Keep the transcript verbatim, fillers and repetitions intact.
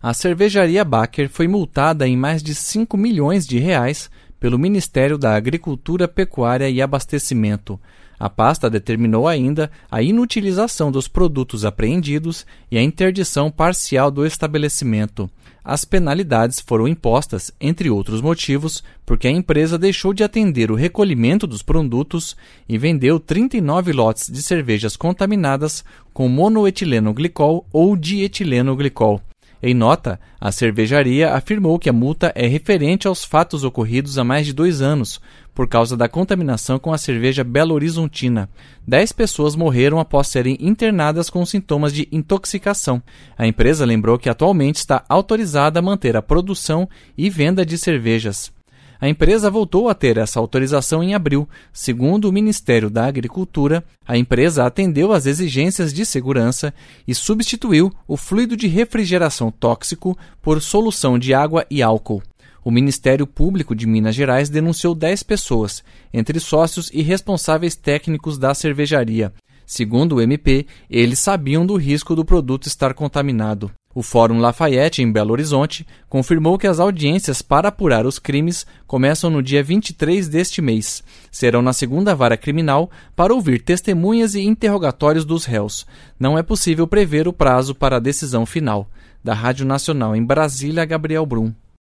A cervejaria Baker foi multada em mais de cinco milhões de reais pelo Ministério da Agricultura, Pecuária e Abastecimento. A pasta determinou ainda a inutilização dos produtos apreendidos e a interdição parcial do estabelecimento. As penalidades foram impostas, entre outros motivos, porque a empresa deixou de atender o recolhimento dos produtos e vendeu trinta e nove lotes de cervejas contaminadas com monoetileno glicol ou dietileno glicol. Em nota, a cervejaria afirmou que a multa é referente aos fatos ocorridos há mais de dois anos, por causa da contaminação com a cerveja Belo Horizontina. Dez pessoas morreram após serem internadas com sintomas de intoxicação. A empresa lembrou que atualmente está autorizada a manter a produção e venda de cervejas. A empresa voltou a ter essa autorização em abril. Segundo o Ministério da Agricultura, a empresa atendeu às exigências de segurança e substituiu o fluido de refrigeração tóxico por solução de água e álcool. O Ministério Público de Minas Gerais denunciou dez pessoas, entre sócios e responsáveis técnicos da cervejaria. Segundo o M P, eles sabiam do risco do produto estar contaminado. O Fórum Lafayette, em Belo Horizonte, confirmou que as audiências para apurar os crimes começam no dia vinte e três deste mês. Serão na segunda vara criminal para ouvir testemunhas e interrogatórios dos réus. Não é possível prever o prazo para a decisão final. Da Rádio Nacional em Brasília, Gabriel Brum.